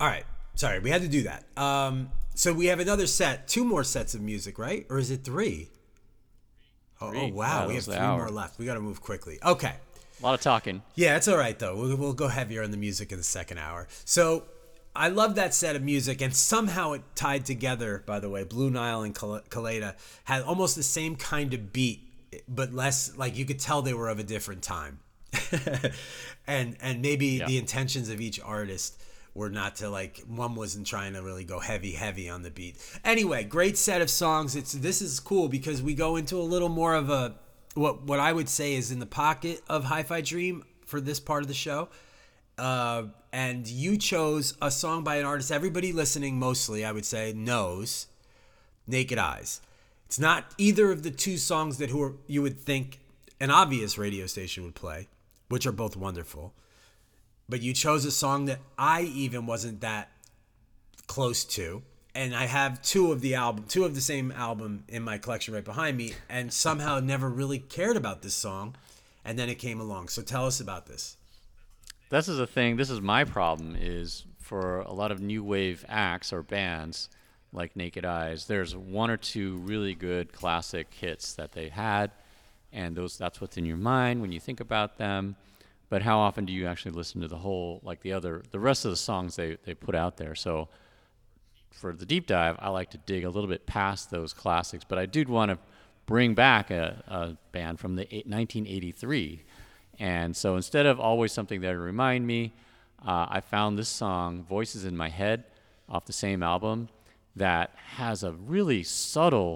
All right. Sorry, we had to do that. So we have another set, 2 more sets of music, right? Or is it 3? Oh wow, Yeah, we that have was the 3 more hour. left. We got to move quickly. Okay. A lot of talking. Yeah, it's all right though. We'll go heavier on the music in the second hour. So I love that set of music, and somehow it tied together. By the way, Blue Nile and Kaleda had almost the same kind of beat, but less like you could tell they were of a different time, and maybe Yeah. the intentions of each artist were not to like one wasn't trying to really go heavy on the beat. Anyway, great set of songs. This is cool because we go into a little more of a what I would say is in the pocket of Hi-Fi Dream for this part of the show. And you chose a song by an artist everybody listening mostly, I would say, knows, Naked Eyes. It's not either of the 2 songs that you would think an obvious radio station would play, which are both wonderful. But you chose a song that I even wasn't that close to. And I have 2 of the same album in my collection right behind me, and somehow never really cared about this song. And then it came along. So tell us about this. This is the thing. This is my problem. Is for a lot of new wave acts or bands like Naked Eyes, there's 1 or 2 really good classic hits that they had, and that's what's in your mind when you think about them. But how often do you actually listen to the whole, like the rest of the songs they put out there? So for the deep dive, I like to dig a little bit past those classics, but I did want to bring back a band from the 1983. And so instead of always something there to remind me, I found this song, Voices in My Head, off the same album, that has a really subtle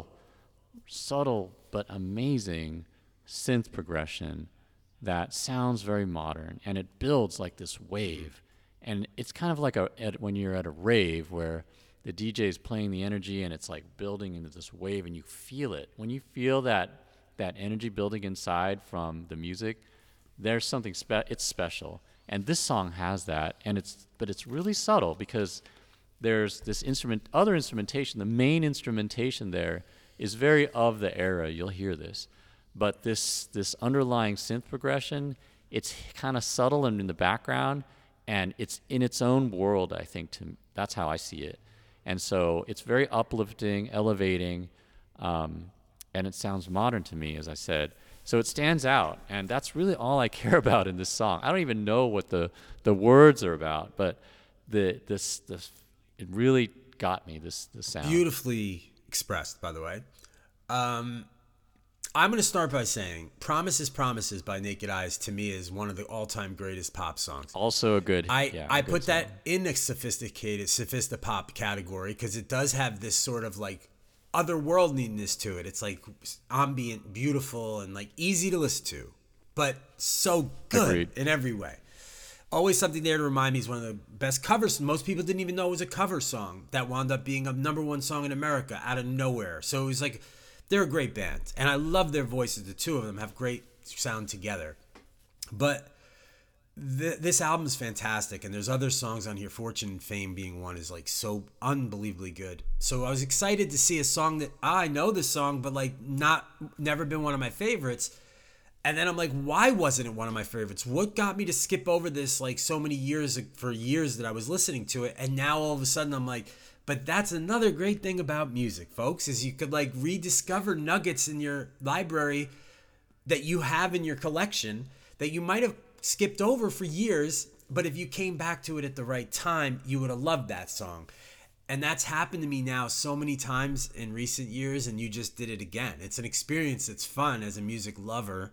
but amazing synth progression that sounds very modern, and it builds like this wave. And it's kind of like when you're at a rave where the DJ is playing the energy and it's like building into this wave, and you feel it. When you feel that energy building inside from the music, there's something it's special. And this song has that, but it's really subtle because there's this other instrumentation. The main instrumentation there is very of the era. You'll hear this. But this underlying synth progression, it's kind of subtle and in the background, and it's in its own world, I think. That's how I see it. And so it's very uplifting, elevating, and it sounds modern to me, as I said. So it stands out, and that's really all I care about in this song. I don't even know what the words are about, but this it really got me, this sound. Beautifully expressed, by the way. I'm going to start by saying Promises, Promises by Naked Eyes to me is one of the all-time greatest pop songs. Also a good I put song. that in a sophistopop category because it does have this sort of like otherworldliness to it. It's like ambient, beautiful, and like easy to listen to, but so good Agreed. in every way. Always Something There to Remind Me is one of the best covers. Most people didn't even know it was a cover song that wound up being a #1 song in America out of nowhere. So it was like, they're a great band, and I love their voices. The 2 of them have great sound together. But this album is fantastic, and there's other songs on here. Fortune and Fame being one is like so unbelievably good. So I was excited to see a song that I know this song, but like never been one of my favorites. And then I'm like, why wasn't it one of my favorites? What got me to skip over this like so many years for years that I was listening to it, and now all of a sudden I'm like. But that's another great thing about music, folks, is you could like rediscover nuggets in your library that you have in your collection that you might have skipped over for years, but if you came back to it at the right time, you would have loved that song. And that's happened to me now so many times in recent years, and you just did it again. It's an experience that's fun as a music lover,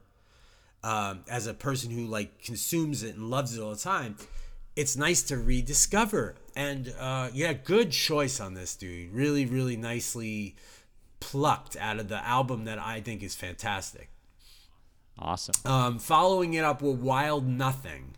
as a person who like consumes it and loves it all the time. It's nice to rediscover. And good choice on this, dude. Really, really nicely plucked out of the album that I think is fantastic. Awesome. Following it up with Wild Nothing.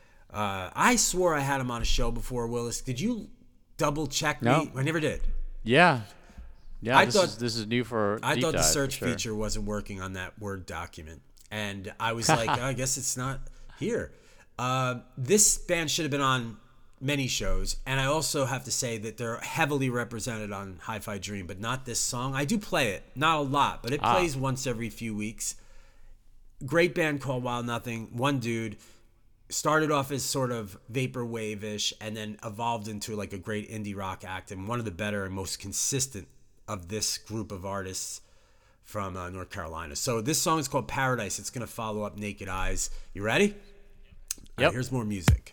I swore I had him on a show before, Willis. Did you double check me? No. I never did. Yeah. I this thought is new for I deep thought the dive, search for sure. feature wasn't working on that Word document. And I was like, I guess it's not here. This band should have been on many shows, and I also have to say that they're heavily represented on Hi-Fi Dream, but not this song. I do play it, not a lot, but it plays once every few weeks. Great band called Wild Nothing. One dude, started off as sort of vaporwave-ish and then evolved into like a great indie rock act, and one of the better and most consistent of this group of artists from North Carolina. So this song is called Paradise. It's going to follow up Naked Eyes. You ready? Yep. All right, here's more music.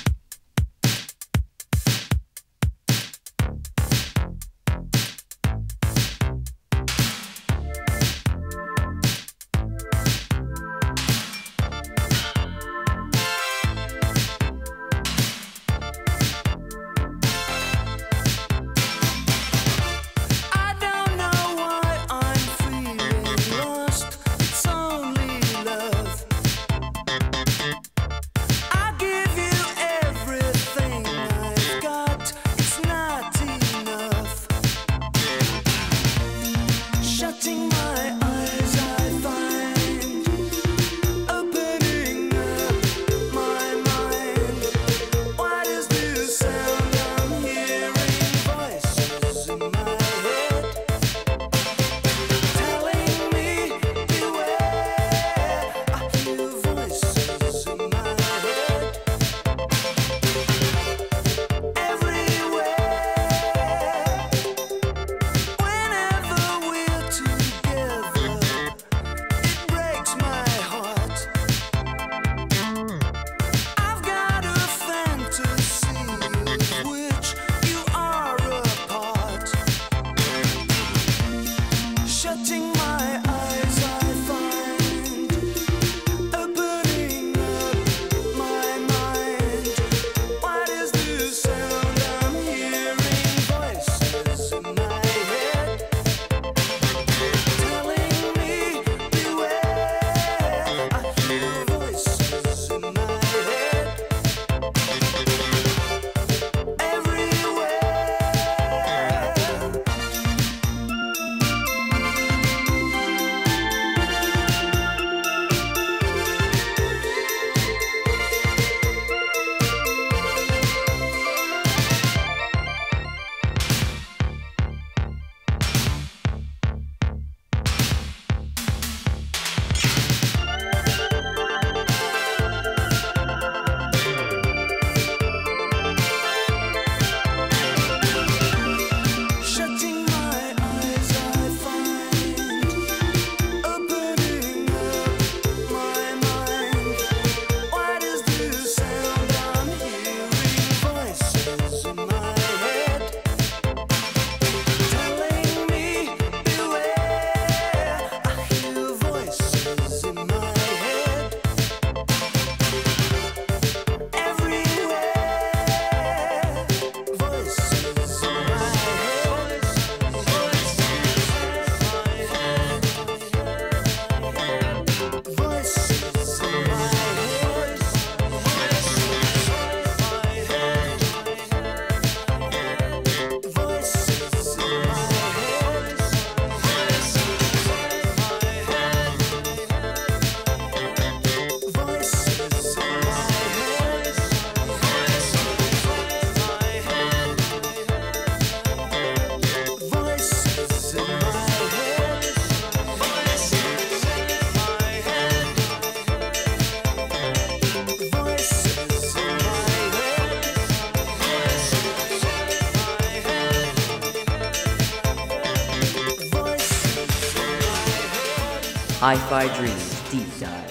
Hi-Fi Dreams Deep Dive.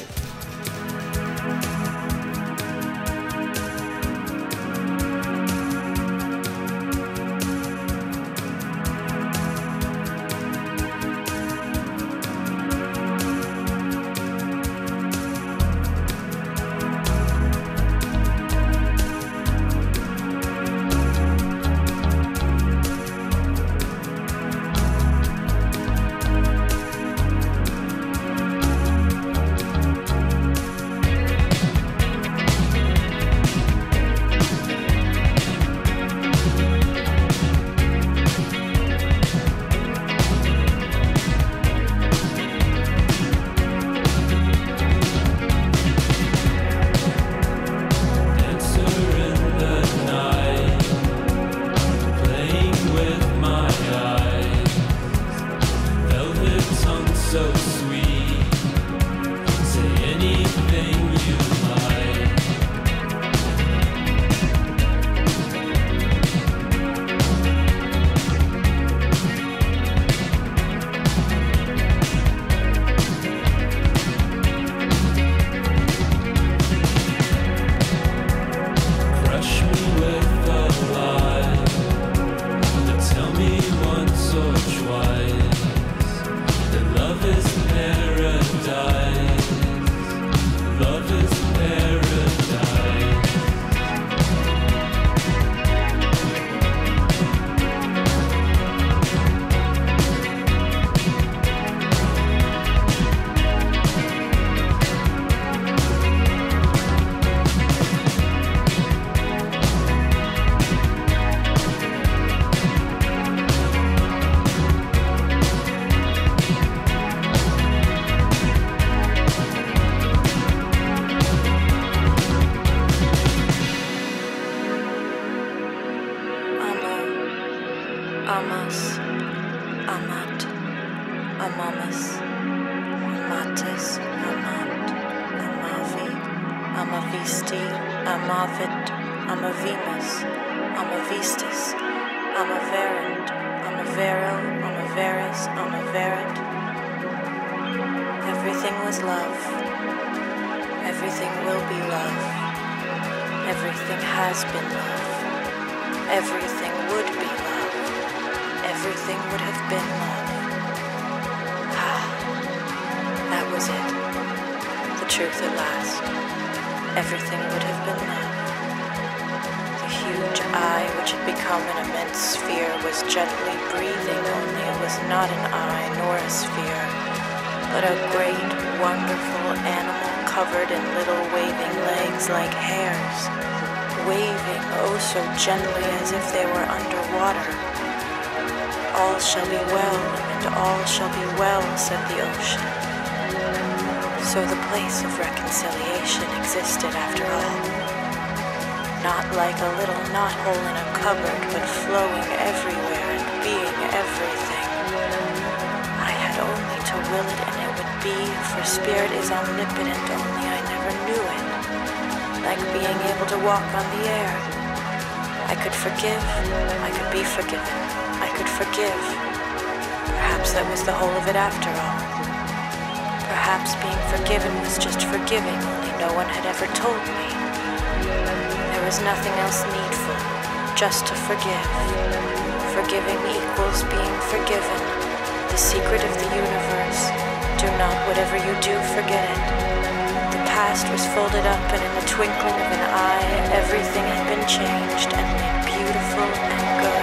Amas, Amat, Amamas, Amatis, Amant, Amavi, Amavisti, Amavit, Amavimas, Amavistis, Amaverant, Amavero, Amaveris, Amaverit. Everything was love. Everything will be love. Everything has been love. Everything would be love. Everything would have been love. Ah, that was it. The truth at last. Everything would have been love. The huge eye, which had become an immense sphere, was gently breathing, only it was not an eye nor a sphere, but a great, wonderful animal covered in little waving legs like hairs, waving oh so gently as if they were underwater. All shall be well, and all shall be well, said the ocean. So the place of reconciliation existed after all. Not like a little knothole in a cupboard, but flowing everywhere and being everything. I had only to will it and it would be, for spirit is omnipotent, only I never knew it. Like being able to walk on the air. I could forgive, I could be forgiven, I could forgive. Perhaps that was the whole of it after all. Perhaps being forgiven was just forgiving, only no one had ever told me. There was nothing else needful, just to forgive. Forgiving equals being forgiven. The secret of the universe. Do not, whatever you do, forget it. The past was folded up, and in the twinkling of an eye, everything had been changed and made beautiful and good.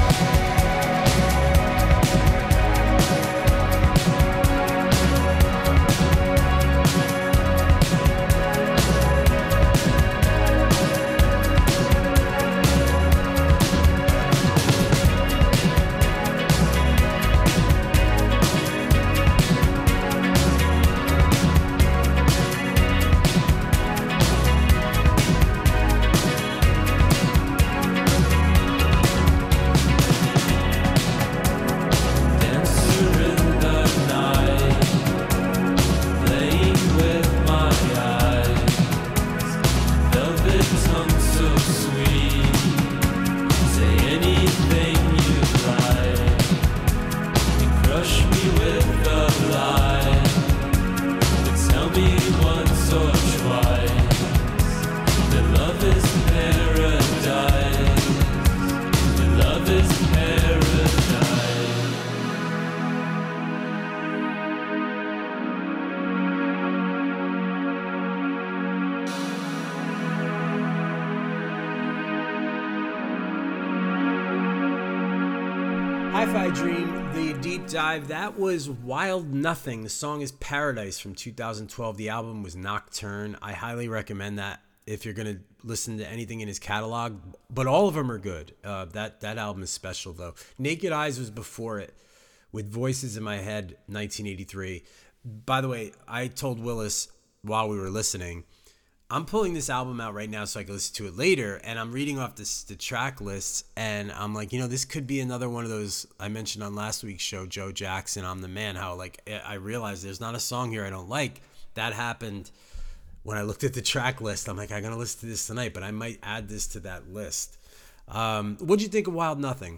Hi-Fi Dream, the deep dive, that was Wild Nothing. The song is Paradise from 2012. The album was Nocturne. I highly recommend that if you're going to listen to anything in his catalog, but all of them are good. That album is special, though. Naked Eyes was before it, with Voices in My Head, 1983. By the way, I told Willis while we were listening, I'm pulling this album out right now so I can listen to it later, and I'm reading off the track lists, and I'm like, this could be another one of those I mentioned on last week's show, Joe Jackson, I'm the Man, how I realized there's not a song here I don't like. That happened when I looked at the track list. I'm like, I'm going to listen to this tonight, but I might add this to that list. What'd you think of Wild Nothing?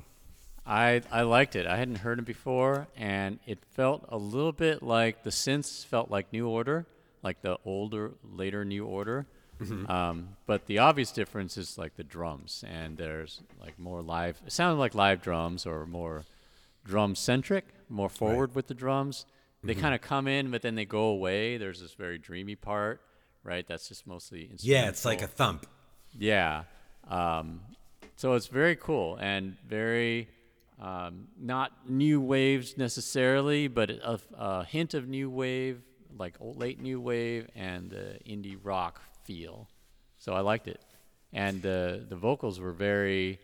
I liked it. I hadn't heard it before, and it felt a little bit like the synths felt like New Order, like the older, later New Order. Mm-hmm. But the obvious difference is like the drums, and there's like more live. It sounded like live drums or more drum-centric, more forward with the drums. They kind of come in, but then they go away. There's this very dreamy part, right? That's just mostly instrumental. Yeah, it's like a thump. Yeah. So it's very cool and very not new waves necessarily, but a hint of new wave, like late new wave and the indie rock feel. So I liked it. And the vocals were very,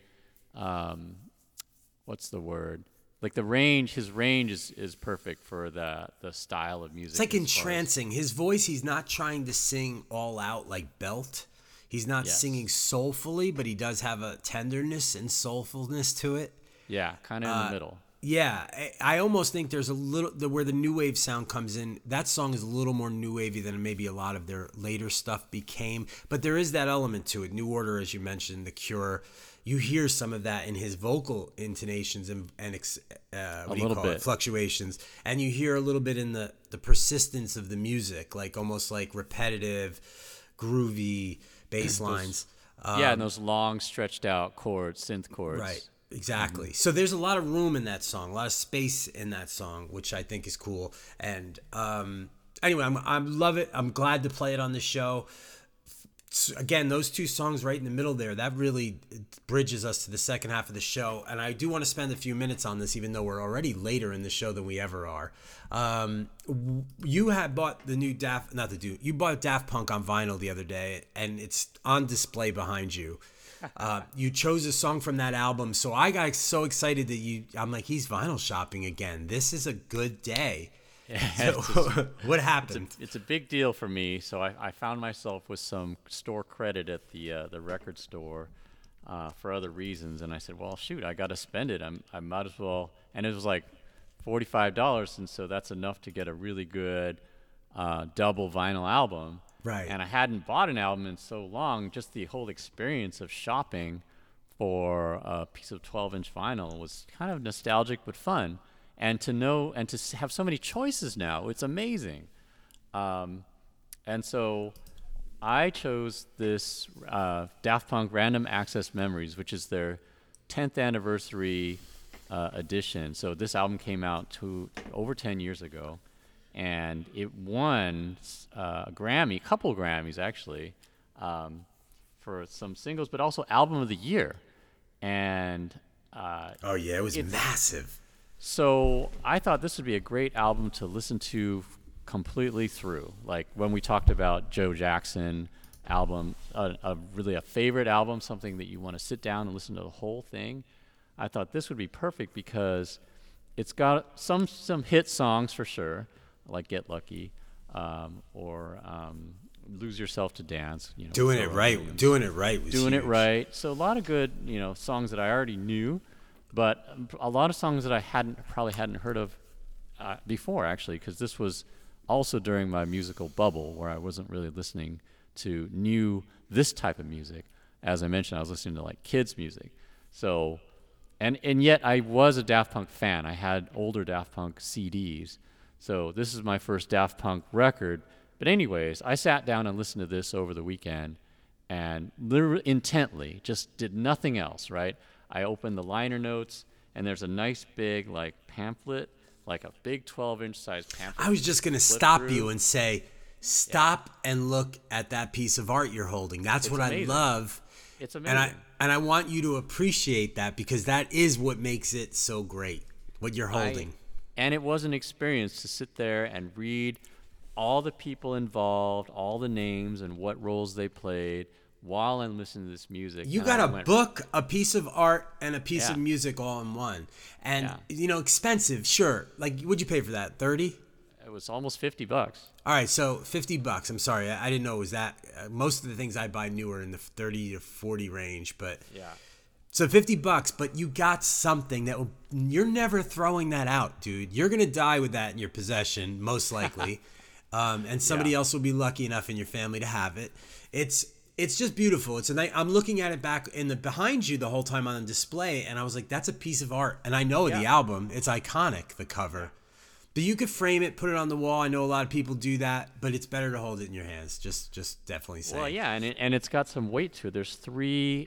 what's the word? Like his range is perfect for the style of music. It's like entrancing. His voice, he's not trying to sing all out like belt. He's not singing soulfully, but he does have a tenderness and soulfulness to it. Yeah, kind of in the middle. Yeah, I almost think there's a little where the new wave sound comes in. That song is a little more new wavy than maybe a lot of their later stuff became, but there is that element to it. New Order, as you mentioned, The Cure. You hear some of that in his vocal intonations and what do you call it, fluctuations, and you hear a little bit in the persistence of the music, like almost like repetitive, groovy bass lines. And those long stretched out chords, synth chords. Right. Exactly. So there's a lot of room in that song, a lot of space in that song, which I think is cool. And anyway, I love it. I'm glad to play it on the show. Again, those two songs right in the middle there, that really bridges us to the second half of the show. And I do want to spend a few minutes on this, even though we're already later in the show than we ever are. You had bought the new you bought Daft Punk on vinyl the other day, and it's on display behind you. You chose a song from that album, so I got so excited that I'm like, he's vinyl shopping again. This is a good day. Yeah, so, what happened? It's a big deal for me. So I found myself with some store credit at the record store for other reasons, and I said, well, shoot, I got to spend it. I might as well. And it was like $45, and so that's enough to get a really good double vinyl album. Right. And I hadn't bought an album in so long. Just the whole experience of shopping for a piece of 12-inch vinyl was kind of nostalgic but fun. And to know and to have so many choices now, it's amazing. And so I chose this Daft Punk Random Access Memories, which is their 10th anniversary edition. So this album came out over 10 years ago. And it won a couple Grammys actually, for some singles, but also Album of the Year. And it was massive. So I thought this would be a great album to listen to completely through. Like when we talked about Joe Jackson album, really a favorite album, something that you want to sit down and listen to the whole thing. I thought this would be perfect because it's got some hit songs for sure, like Get Lucky, or Lose Yourself to Dance. Doing it right. Doing it right was Doing huge. it right. So a lot of good, songs that I already knew, but a lot of songs that I probably hadn't heard of before, actually, because this was also during my musical bubble where I wasn't really listening to this type of music. As I mentioned, I was listening to like kids music. So, and yet I was a Daft Punk fan. I had older Daft Punk CDs. So this is my first Daft Punk record. But anyways, I sat down and listened to this over the weekend and literally intently just did nothing else, right? I opened the liner notes, and there's a nice big like pamphlet, like a big 12-inch size pamphlet. I was just going to stop you and say, stop and look at that piece of art you're holding. That's what amazing. I love. It's amazing. And I want you to appreciate that because that is what makes it so great, what you're holding. And it was an experience to sit there and read all the people involved, all the names and what roles they played while I'm listening to this music. You got a book, a piece of art, and a piece of music all in one. And, expensive, sure. Like, what'd you pay for that, 30? It was almost $50. All right, so $50. I'm sorry, I didn't know it was that. Most of the things I buy new are in the 30 to 40 range, but... Yeah. So $50, but you got something you're never throwing that out, dude. You're going to die with that in your possession, most likely. And somebody else will be lucky enough in your family to have it. It's just beautiful. I'm looking at it back behind you the whole time on display, and I was like, that's a piece of art. And I know the album, it's iconic, the cover. But you could frame it, put it on the wall. I know a lot of people do that, but it's better to hold it in your hands. Just definitely say. Well, yeah, and it's got some weight to it. There's 3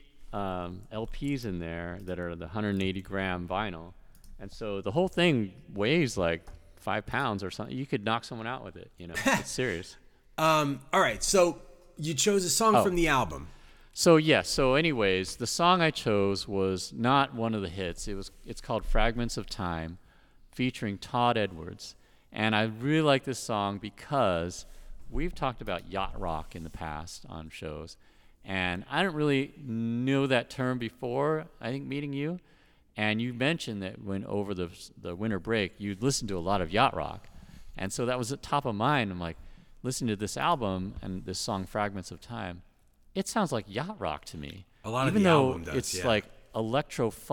LPs in there that are the 180 gram vinyl, and so the whole thing weighs like 5 pounds or something. You could knock someone out with it. It's serious. All right, so you chose a song from the album. So anyways, the song I chose was not one of the hits. It's called Fragments of Time, featuring Todd Edwards, and I really like this song because we've talked about yacht rock in the past on shows. And I didn't really know that term before, I think, meeting you. And you mentioned that when over the winter break, you'd listen to a lot of yacht rock. And so that was at top of mind. I'm like, listening to this album and this song, Fragments of Time, it sounds like yacht rock to me. A lot of the album does, it's like electro-funk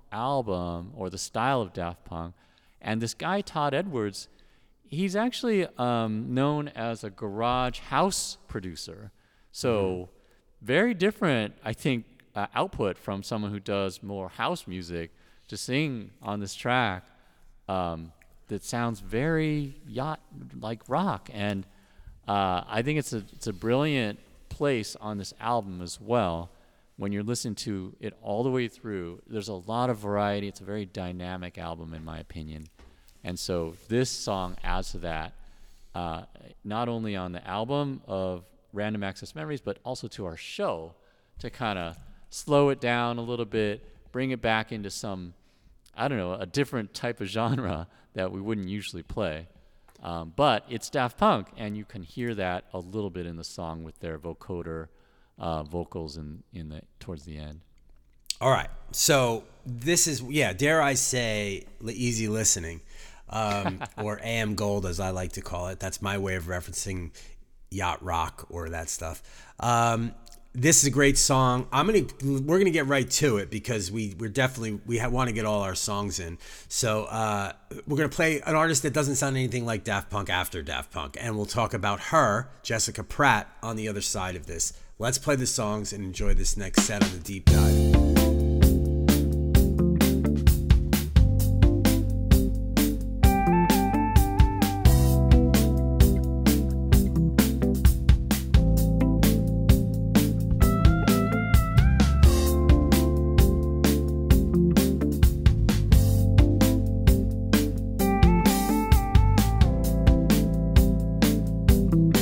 album or the style of Daft Punk. And this guy, Todd Edwards, he's actually known as a garage house producer. So very different, I think, output from someone who does more house music to sing on this track that sounds very yacht like rock. And I think it's a brilliant place on this album as well. When you're listening to it all the way through, there's a lot of variety. It's a very dynamic album, in my opinion. And so this song adds to that, not only on the album of Random Access Memories, but also to our show, to kind of slow it down a little bit, bring it back into some, I don't know, a different type of genre that we wouldn't usually play. But it's Daft Punk, and you can hear that a little bit in the song with their vocoder vocals towards the end. All right, so this is, dare I say, easy listening, or AM Gold as I like to call it. That's my way of referencing yacht rock or that stuff. This is a great song. We're gonna get right to it because we want to get all our songs in. So we're gonna play an artist that doesn't sound anything like Daft Punk after Daft Punk, and we'll talk about her, Jessica Pratt, on the other side of this. Let's play the songs and enjoy this next set on the Deep Dive.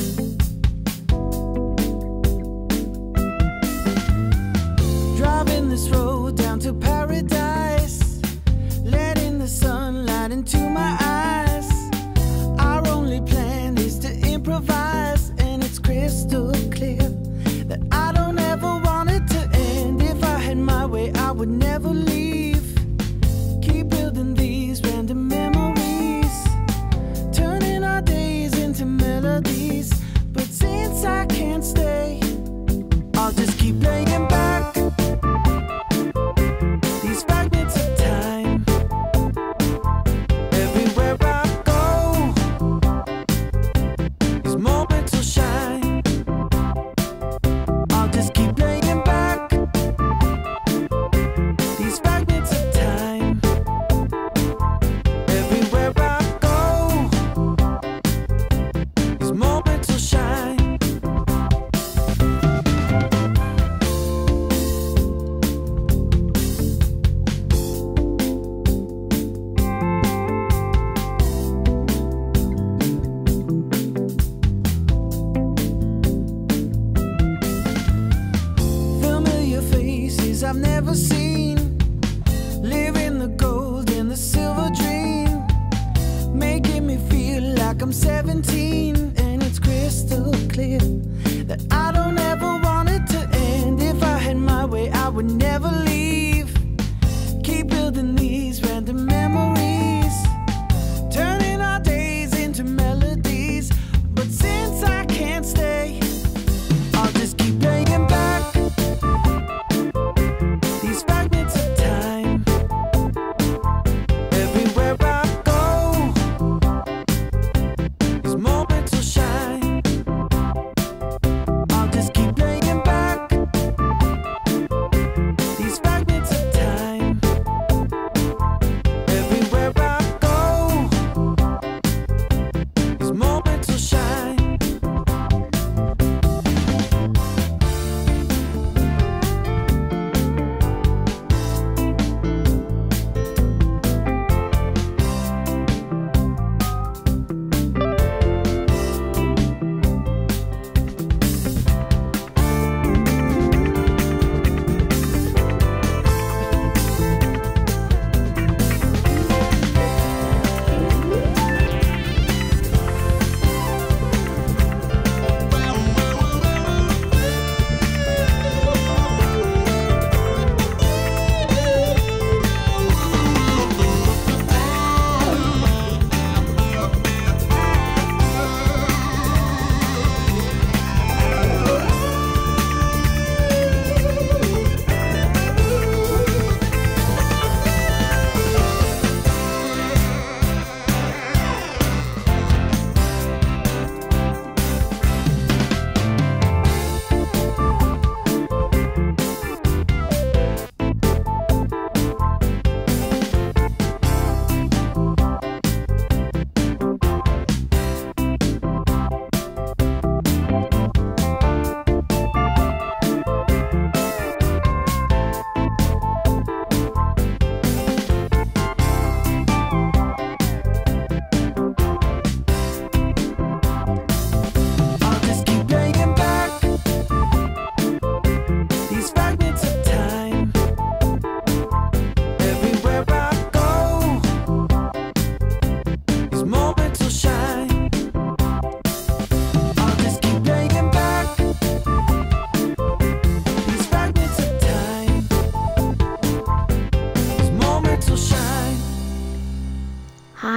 Driving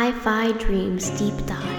Hi-Fi Dreams Deep Dive.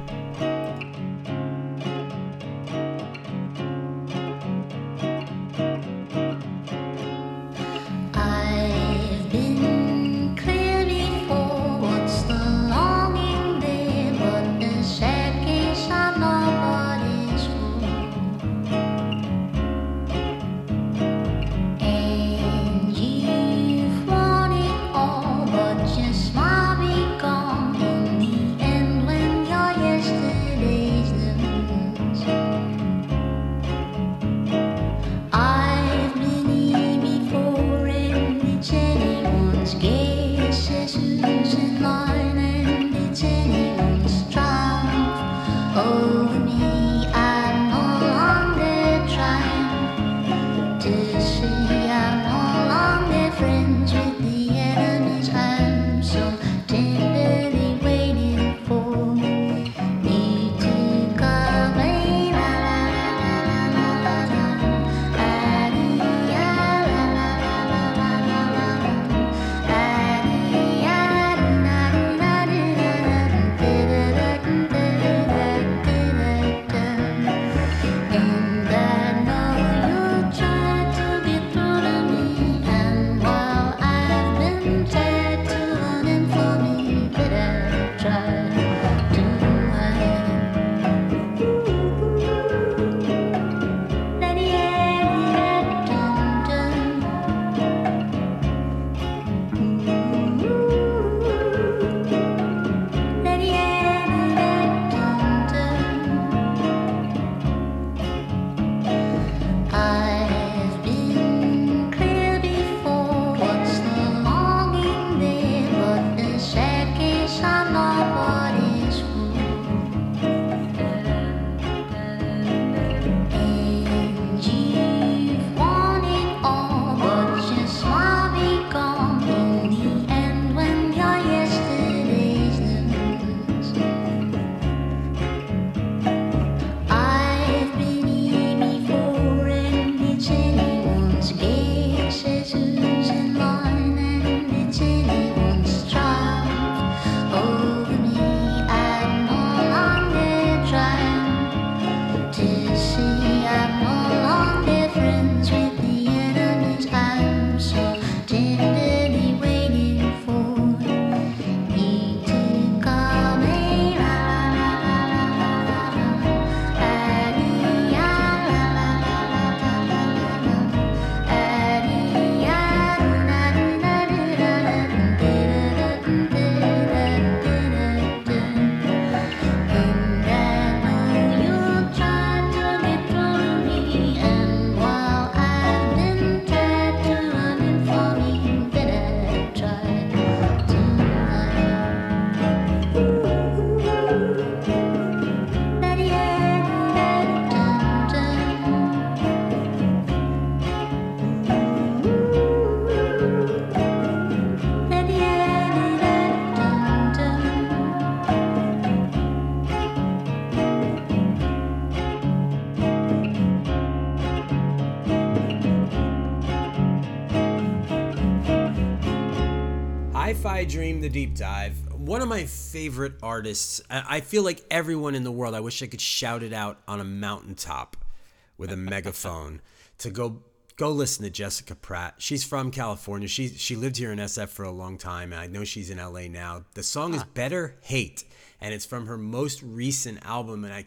Hi-Fi Dream, the Deep Dive. One of my favorite artists. I feel like everyone in the world, I wish I could shout it out on a mountaintop with a megaphone to go listen to Jessica Pratt. She's from California. She lived here in SF for a long time, and I know she's in LA now. The song is Better Hate, and it's from her most recent album, and I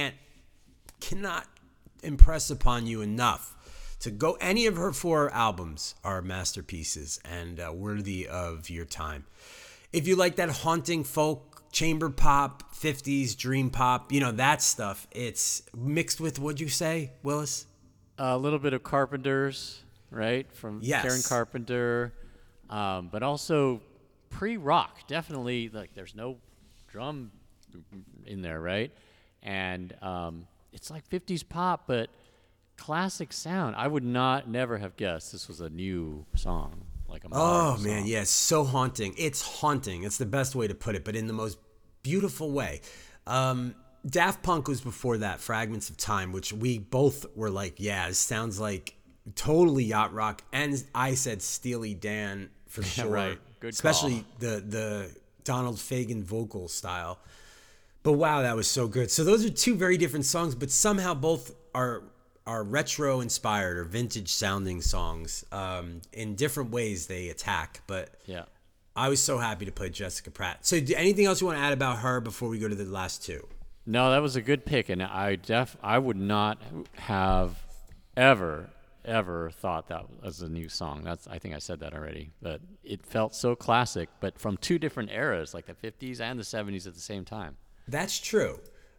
cannot impress upon you enough to go. Any of her 4 albums are masterpieces and worthy of your time. If you like that haunting folk, chamber pop, 50s dream pop, that stuff, it's mixed with, what'd you say, Willis? A little bit of Carpenter's, right? From Karen Carpenter, but also pre-rock, definitely. Like, there's no drum in there, right? And it's like 50s pop, but classic sound. I would never have guessed this was a new song, like a modern song. Man, yeah, it's so haunting. It's haunting. It's the best way to put it, but in the most beautiful way. Daft Punk was before that, Fragments of Time, which we both were like, yeah, it sounds like totally yacht rock. And I said Steely Dan for sure. Right. Good Especially call. the Donald Fagen vocal style. But wow, that was so good. So those are two very different songs, but somehow both are retro inspired or vintage sounding songs. In different ways they attack, but Yeah. I was so happy to play Jessica Pratt. So anything else you want to add about her before we go to the last two? No, that was a good pick, and I would not have ever thought that was a new song. I think I said that already, but it felt so classic, but from two different eras, like the 50s and the 70s at the same time. That's true.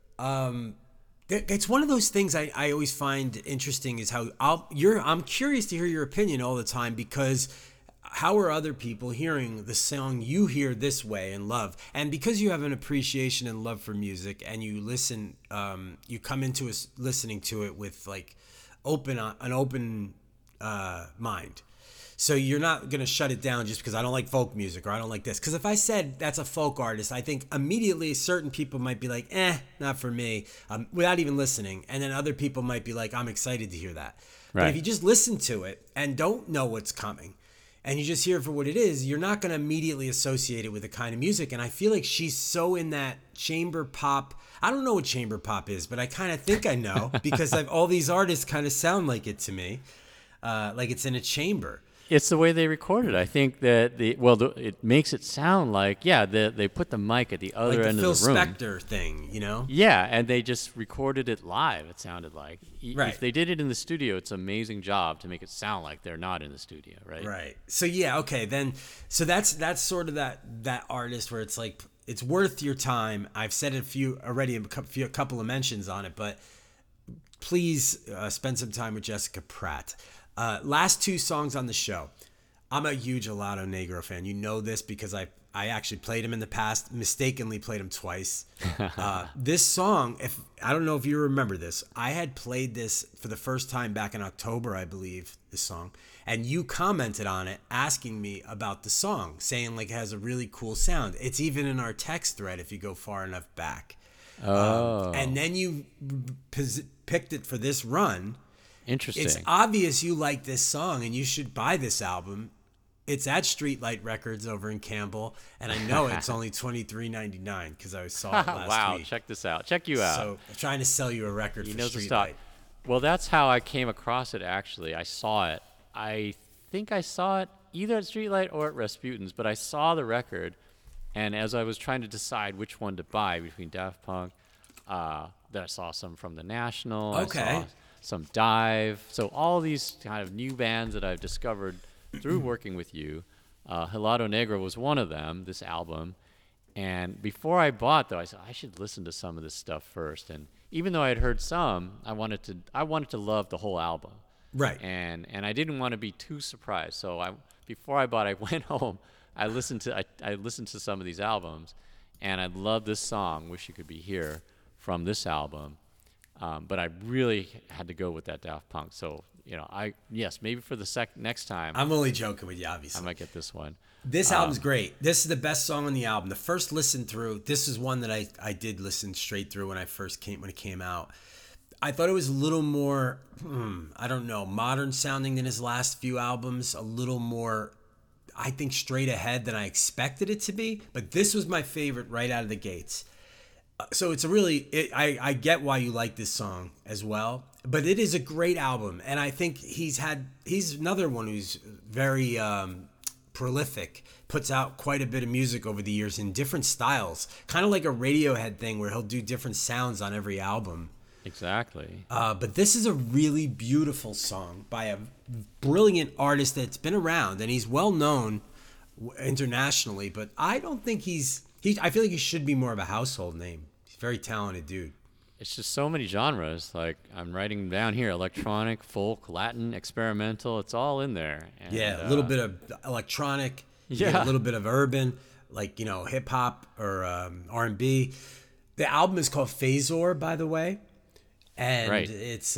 It's one of those things I always find interesting is how I'm curious to hear your opinion all the time, because how are other people hearing the song you hear this way and love? And because you have an appreciation and love for music, and you listen, you come into listening to it with like an open mind. So you're not going to shut it down just because I don't like folk music or I don't like this. Because if I said that's a folk artist, I think immediately certain people might be like, not for me, without even listening. And then other people might be like, I'm excited to hear that. Right. But if you just listen to it and don't know what's coming, and you just hear it for what it is, you're not going to immediately associate it with the kind of music. And I feel like she's so in that chamber pop. I don't know what chamber pop is, but I kind of think I know because all these artists kind of sound like it to me, like it's in a chamber. It's the way they record it. I think that it makes it sound like, they put the mic at the other like end the of the room. Phil Spector thing, you know? Yeah, and they just recorded it live, it sounded like. Right. If they did it in the studio, it's an amazing job to make it sound like they're not in the studio, right? Right. So yeah, okay, then so that's sort of that artist where it's like it's worth your time. I've said it a couple of mentions on it, but please spend some time with Jessica Pratt. Last two songs on the show. I'm a huge Helado Negro fan. You know this because I actually played him in the past, mistakenly played him twice. This song, I don't know if you remember this, I had played this for the first time back in October, I believe, this song, and you commented on it asking me about the song, saying like it has a really cool sound. It's even in our text thread if you go far enough back. And then you picked it for this run. Interesting. It's obvious you like this song and you should buy this album. It's at Streetlight Records over in Campbell, and I know it's only $23.99 because I saw it last wow, week. check this out. Check you out. So I'm trying to sell you a record He for knows the Streetlight. stuff. Well, that's how I came across it, actually. I saw it. I think I saw it either at Streetlight or at Rasputin's, but I saw the record, and as I was trying to decide which one to buy between Daft Punk, then I saw some from The National. Okay. I saw some Dive. So all these kind of new bands that I've discovered through working with you. Helado Negro was one of them, this album. And before I bought, though, I said, I should listen to some of this stuff first. And even though I had heard some, I wanted to love the whole album. Right. And I didn't want to be too surprised. So before I bought, I went home. I listened to some of these albums, and I love this song, Wish You Could Be Here, from this album. But I really had to go with that Daft Punk. So, maybe for the next time. I'm only joking with you, obviously. I might get this one. This album's great. This is the best song on the album. The first listen through, this is one that I did listen straight through when it came out. I thought it was a little more, modern sounding than his last few albums. A little more, I think, straight ahead than I expected it to be. But this was my favorite right out of the gates. So it's I get why you like this song as well, but it is a great album. And I think he's another one who's very prolific, puts out quite a bit of music over the years in different styles, kind of like a Radiohead thing where he'll do different sounds on every album. Exactly. But this is a really beautiful song by a brilliant artist that's been around, and he's well known internationally, but I don't think I feel like he should be more of a household name. He's a very talented dude. It's just so many genres. Like I'm writing down here: electronic, folk, Latin, experimental. It's all in there. And, a little bit of electronic. You get a little bit of urban, like hip hop or R&B. The album is called Phasor, by the way, and right. It's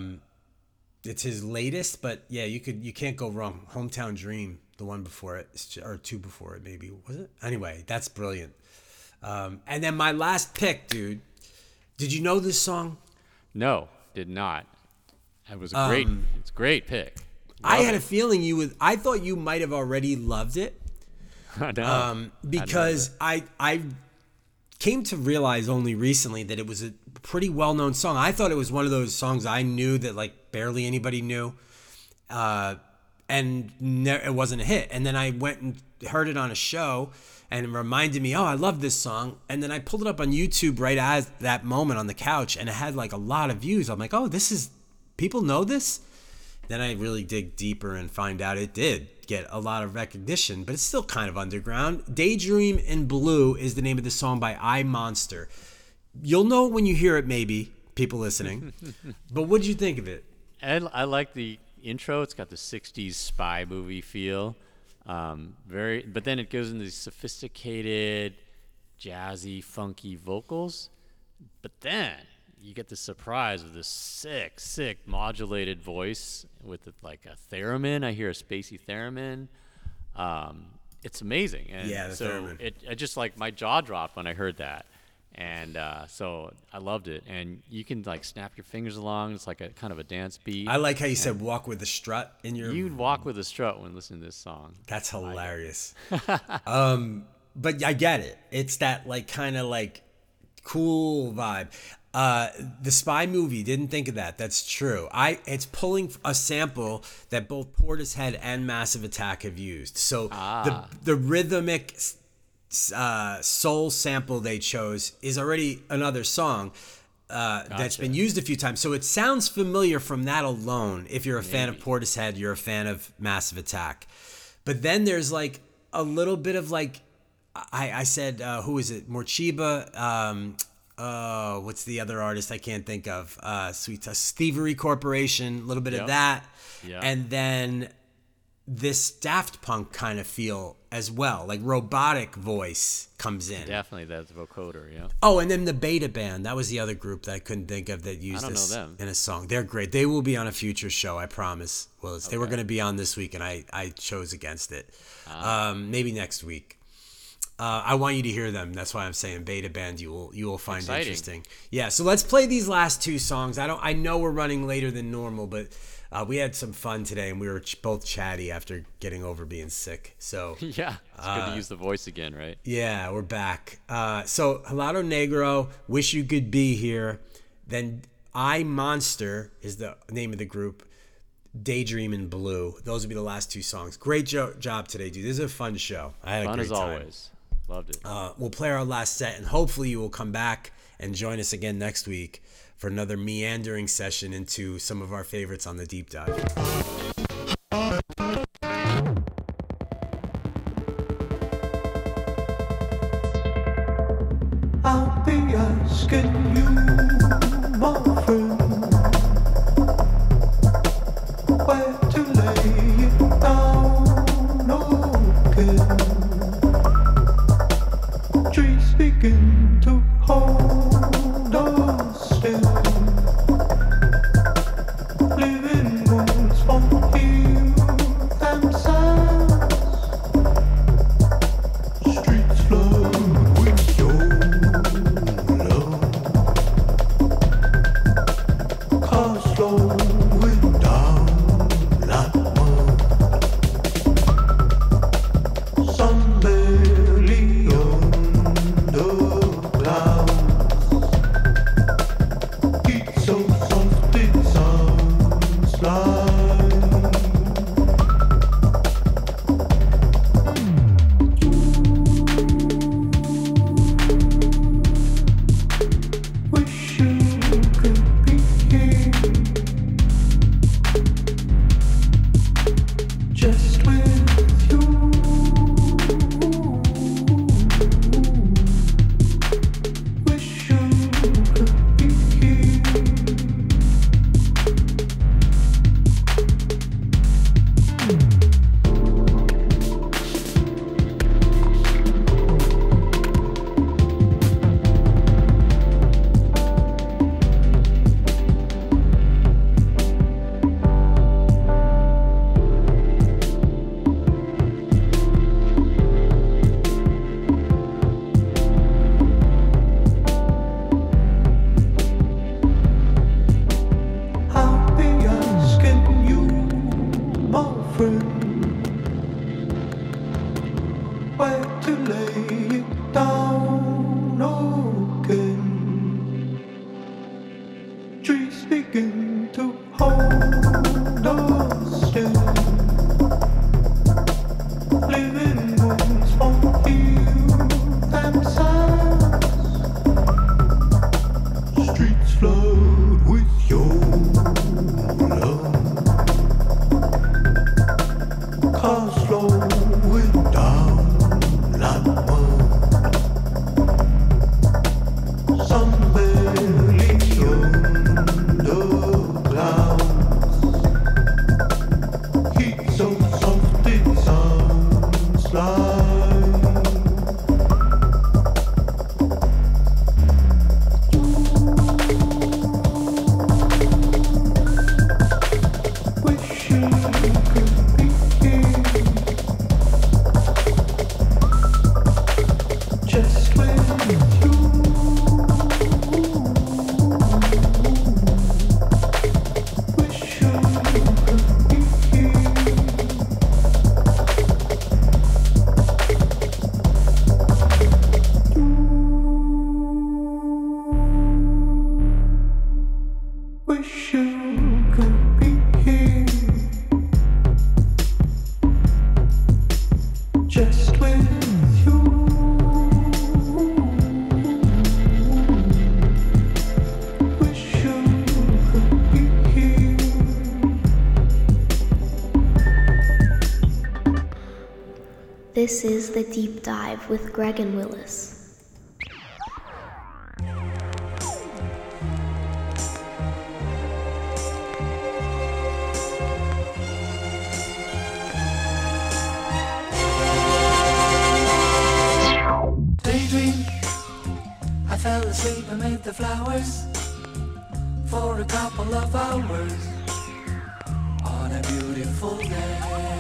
his latest. But yeah, you can't go wrong. Hometown Dream, the one before it, or two before it, maybe, was it? Anyway, that's brilliant. And then my last pick, dude. Did you know this song? No, did not. It was a great pick. I had a feeling you would. I thought you might have already loved it. I know. Because I came to realize only recently that it was a pretty well-known song. I thought it was one of those songs I knew that like barely anybody knew, and it wasn't a hit. And then I went and heard it on a show, and it reminded me, oh, I love this song. And then I pulled it up on YouTube right at that moment on the couch, and it had like a lot of views. I'm like, oh, people know this? Then I really dig deeper and find out it did get a lot of recognition, but it's still kind of underground. Daydream in Blue is the name of the song by I Monster. You'll know it when you hear it, maybe, people listening. But what did you think of it? I like the intro. It's got the 60s spy movie feel. But then it goes into these sophisticated, jazzy, funky vocals. But then you get the surprise of this sick modulated voice with like a theremin. I hear a spacey theremin. It's amazing. And yeah, the theremin. It just like my jaw dropped when I heard that. And so I loved it. And you can like snap your fingers along. It's like a kind of a dance beat. I like how you said walk with a strut in your... You'd walk with a strut when listening to this song. That's hilarious. But I get it. It's that like kind of like cool vibe. The Spy movie, didn't think of that. That's true. It's pulling a sample that both Portishead and Massive Attack have used. So the rhythmic soul sample they chose is already another song that's been used a few times. So it sounds familiar from that alone. If you're a fan of Portishead, you're a fan of Massive Attack. But then there's like a little bit of like, I said, who is it? Morcheeba. What's the other artist I can't think of? Thievery Corporation, a little bit of that. Yep. And then this Daft Punk kind of feel as well, like robotic voice comes in. Definitely, that's vocoder, yeah. Oh, and then the Beta Band, that was the other group that I couldn't think of that used this in a song. They're great. They will be on a future show, I promise. Willis. They were going to be on this week, and I chose against it. Maybe next week. I want you to hear them. That's why I'm saying Beta Band. You will find interesting. Yeah. So let's play these last two songs. I know we're running later than normal, but we had some fun today, and we were both chatty after getting over being sick. So yeah, it's good to use the voice again, right? Yeah, we're back. So Helado Negro, Wish You Could Be Here. Then I Monster is the name of the group. Daydream in Blue. Those will be the last two songs. Great job today, dude. This is a fun show. I had a great time. Fun as always. Loved it. We'll play our last set, and hopefully you will come back and join us again next week for another meandering session into some of our favorites on the Deep Dive. I'll be asking you, my friend, where to lay it down again. Trees begin to hold us still. Living rooms won't heal themselves. Streets flood with your love. Cars slowing down like mud. where to lay it down again. Trees begin to hold us still. Living wounds won't heal themselves. Streets flood with your love. Cars flowing down like mud. Some barely under clouds. Heat so soft it sounds like wish you could be here, just with you. Wish you could be here. Wish you could be here, just with you. Wish you could be here. This is The Deep Dive with Greg and Willis. Daydream, I fell asleep amid the flowers for a couple of hours on a beautiful day.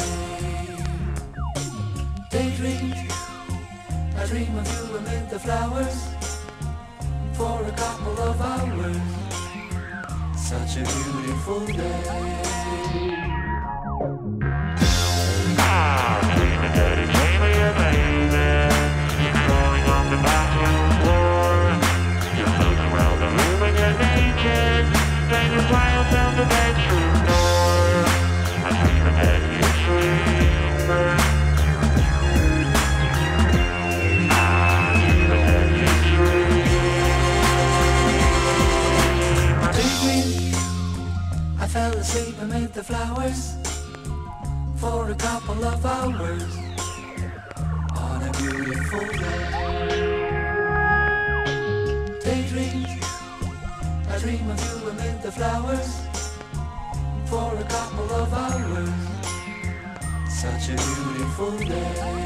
Daydream, I dream of you amid the flowers for a couple of hours. Such a beautiful day. Daydream, I fell asleep amid the flowers for a couple of hours on a beautiful day. Daydream, I dream of you amid the flowers for a couple of hours. Such a beautiful day.